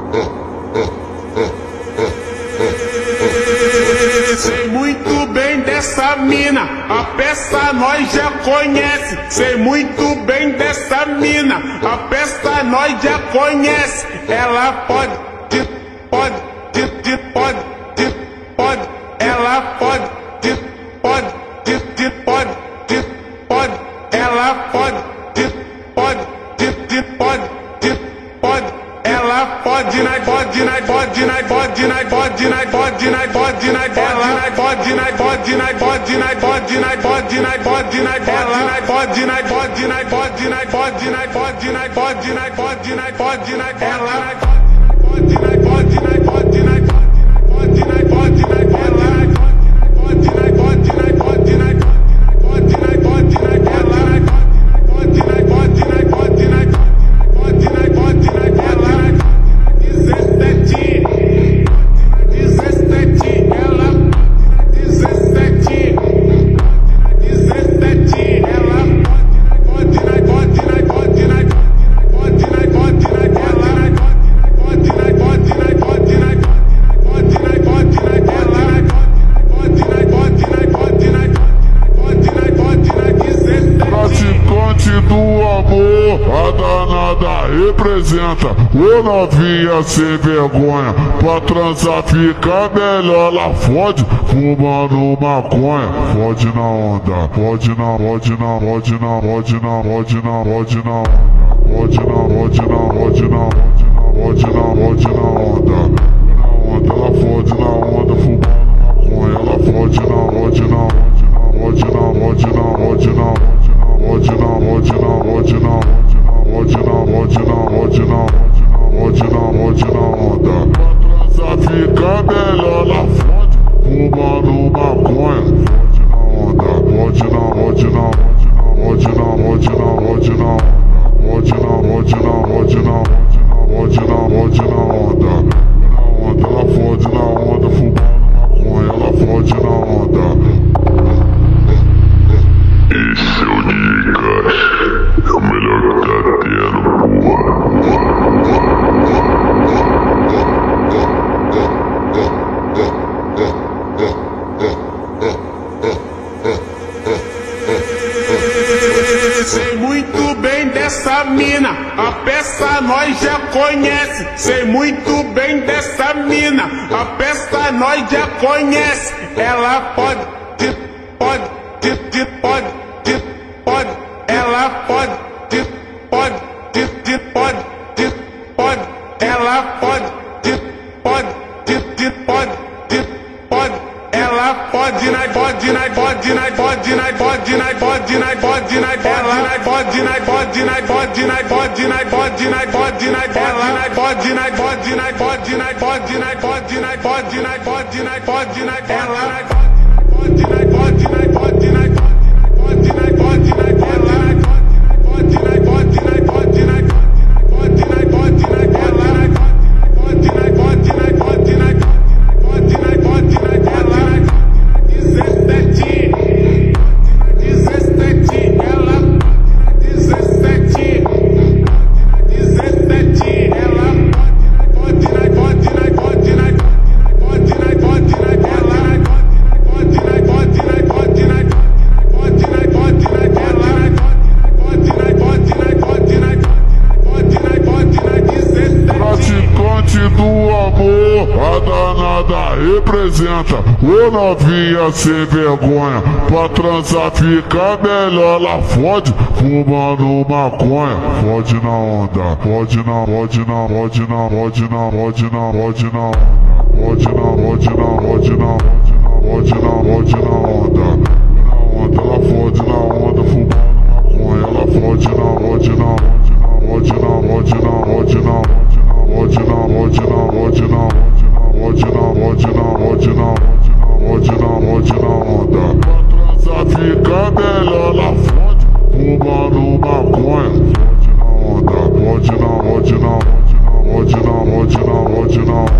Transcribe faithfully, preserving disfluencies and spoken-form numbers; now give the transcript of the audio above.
Sei muito bem dessa mina, a peça nós já conhece. Sei muito bem dessa mina, a peça nós já conhece. Ela pode, pode, pode, pode, pode. Ela pode, pode, pode, pode. Ela pode, pode, pode, pode. Ela pode, nai pode, nai pode, nai pode, nai pode, nai pode, nai pode, nai pode. Ela nai pode, nai pode, nai pode, nai pode, nai pode, nai pode, nai pode. Ela nai pode, nai pode, nai pode, nai pode, nai pode, nai pode, nai pode, nai pode, nai pode. Ela nai pode, nai pode, nai pode, nai pode, nai pode, nai pode. Ela nai pode, nai pode, nai pode, nai pode, nai pode, nai pode. Ela nai pode, nai pode, nai pode, nai pode, nai pode, nai pode. Ela nai dezessete, dezessete, ela dezessete, dezessete, ela pode, nai pode, nai pode, nai pode, nai pode, nai pode. Ela nai pode, nai pode, nai pode, nai pode, nai pode, nai pode. Ela nai pode, nai pode, nai pode, nai pode, nai pode, nai dezessete. Praticante do amor, a danada representa. Ô novinha sem vergonha, pra transar fica melhor. Ela fode fumando maconha. Fode na onda, fode na, fode na, fode na, fode na, fode na, fode na onda. Fode na, fode na, fode na, fode na, fode na onda. Na onda, ela fode na onda, fumando maconha. Ela fode na, fode na, fode na, fode na, fode na, fode na, fode na, fode na, fode na, fode na, fode na, fode na, fode na, fode na onda. Pra transar fica melhor, ela fode fumando maconha. Fode na onda, fode na, fode na, fode na, fode na, fode na, fode na, fode na, fode na, fode na, fode na onda. Na onda, ela fode na onda, fumando maconha. Ela fode na onda. Esse é o Nicas, é o melhor que tá tendo, porra. Sei muito bem dessa mina, a peça nós já conhece. Sei muito bem dessa mina, a peça nós já conhece. Ela pode, pode, pode, pode, pode. Ela pode, pode, pode, pode. Ela pode, pode, pode, pode. Ela pode, nai pode, nai pode, nai pode, nai pode, nai pode, nai pode, nai pode. Ela nai pode, nai pode, nai pode, nai pode, nai pode, nai pode, nai pode. Ela nai pode, nai pode, nai pode, nai pode, nai pode, nai pode, nai pode, nai pode, nai pode. Ela nai pode, nai pode, nai pode, nai pode, nai pode, nai pode. Ela nai pode, nai pode, nai pode, nai pode, nai pode, nai pode. Ela nai pode, nai pode, nai pode, nai pode, nai pode, nai pode. Ela nai dezessete, dezessete, ela dezessete, dezessete, ela pode, nai pode, nai pode, nai pode, nai pode, nai pode. Ela nai pode, nai pode, nai pode, nai pode, nai pode, nai pode. Ela nai pode, nai pode, nai pode, nai pode, nai pode, nai dezessete. Praticante do amor, a danada representa. Ô novinha sem vergonha, pra transar fica melhor. Ela fode fumando maconha. Fode na onda, fode na, fode na, fode na, fode na, fode na, fode na onda. Fode na, fode na, fode na, fode na, fode na onda. Na onda, ela fode na onda, fumando maconha. Ela fode na, fode na, fode na, fode na, fode na, fode na, fode na, fode na, fode na, fode na, fode na, fode na, fode na onda. Pra transar fica melhor, ela fode fumando maconha. Fode na onda, fode na, fode na, fode na, fode na, fode na, fode na.